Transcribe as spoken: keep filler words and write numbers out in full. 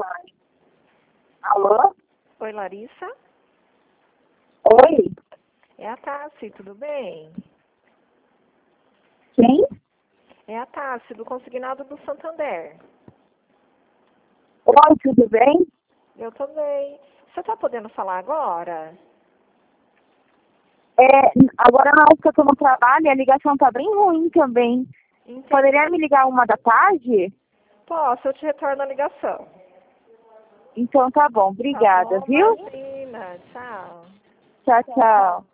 vai. Alô? Oi, Larissa? Oi? É a Tassi, tudo bem? Quem? É a Tassi, do Consignado do Santander. Oi, tudo bem? Eu também. Você está podendo falar agora? É, agora não, porque eu tô no trabalho e a ligação tá bem ruim também. Entendi. Poderia me ligar uma da tarde? Posso, eu te retorno a ligação. Então tá bom, obrigada, Tá bom, viu? imagina. Tchau. Tchau, tchau.